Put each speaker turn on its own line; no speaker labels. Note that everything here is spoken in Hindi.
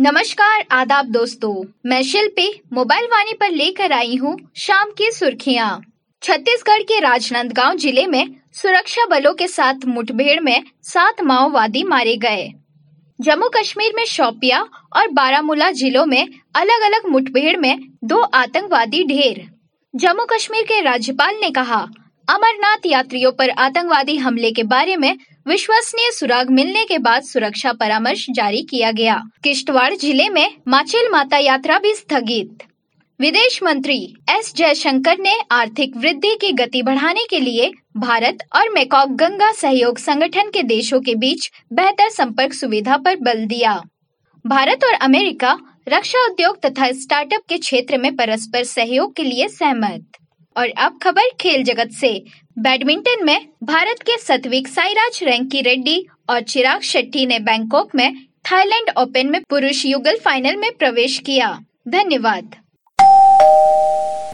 नमस्कार आदाब दोस्तों, मैं शिल्पी मोबाइल वाणी पर लेकर आई हूँ शाम की सुर्खियाँ। छत्तीसगढ़ के राजनांदगांव जिले में सुरक्षा बलों के साथ मुठभेड़ में 7 माओवादी मारे गए। जम्मू कश्मीर में शोपियां और बारामूला जिलों में अलग अलग मुठभेड़ में 2 आतंकवादी ढेर। जम्मू कश्मीर के राज्यपाल ने कहा, अमरनाथ यात्रियों पर आतंकवादी हमले के बारे में विश्वसनीय सुराग मिलने के बाद सुरक्षा परामर्श जारी किया गया। किश्तवाड़ जिले में माचेल माता यात्रा भी स्थगित। विदेश मंत्री एस जयशंकर ने आर्थिक वृद्धि की गति बढ़ाने के लिए भारत और मेकॉक गंगा सहयोग संगठन के देशों के बीच बेहतर संपर्क सुविधा पर बल दिया। भारत और अमेरिका रक्षा उद्योग तथा स्टार्टअप के क्षेत्र में परस्पर सहयोग के लिए सहमत। और अब खबर खेल जगत से। बैडमिंटन में भारत के सात्विक साईराज रैंकी रेड्डी और चिराग शेट्टी ने बैंकॉक में थाईलैंड ओपन में पुरुष युगल फाइनल में प्रवेश किया। धन्यवाद।